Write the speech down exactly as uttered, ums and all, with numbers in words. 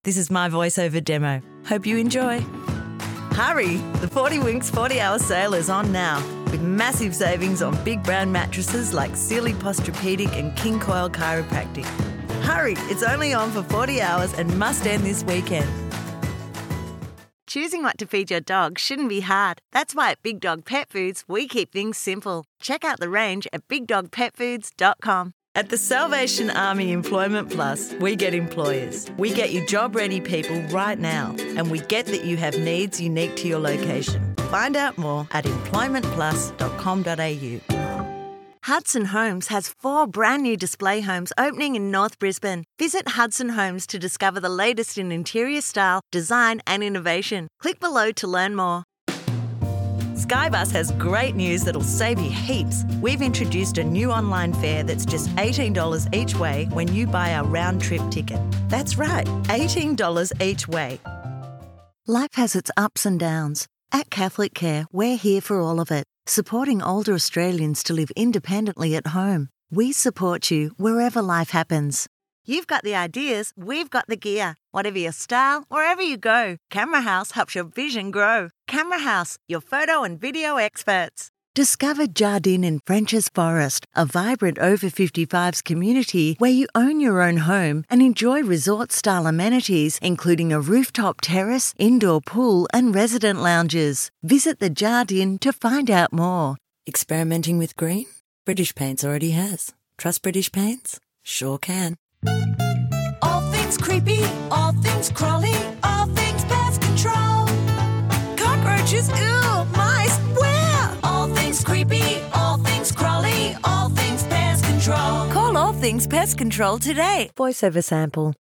This is my voiceover demo. Hope you enjoy. Hurry! The forty Winks forty hour sale is on now, with massive savings on big brand mattresses like Sealy Posturepedic and King Coil Chiropractic. Hurry! It's only on for forty hours and must end this weekend. Choosing what to feed your dog shouldn't be hard. That's why at Big Dog Pet Foods, we keep things simple. Check out the range at big dog pet foods dot com. At the Salvation Army Employment Plus, we get employers. We get you job-ready people right now, and we get that you have needs unique to your location. Find out more at employment plus dot com dot a u. Hudson Homes has four brand new display homes opening in North Brisbane. Visit Hudson Homes to discover the latest in interior style, design and innovation. Click below to learn more. Skybus has great news that'll save you heaps. We've introduced a new online fare that's just eighteen dollars each way when you buy our round-trip ticket. That's right, eighteen dollars each way. Life has its ups and downs. At Catholic Care, we're here for all of it, supporting older Australians to live independently at home. We support you wherever life happens. You've got the ideas, we've got the gear. Whatever your style, wherever you go, Camera House helps your vision grow. Camera House, your photo and video experts. Discover Jardin in French's Forest, a vibrant over fifty-fives community where you own your own home and enjoy resort-style amenities, including a rooftop terrace, indoor pool and resident lounges. Visit the Jardin to find out more. Experimenting with green? British Paints already has. Trust British Paints? Sure can. All things creepy, all things crawly, all things pest control. Cockroaches, ew, mice, where? All things creepy, all things crawly, all things pest control. Call All Things Pest Control today. Voiceover sample.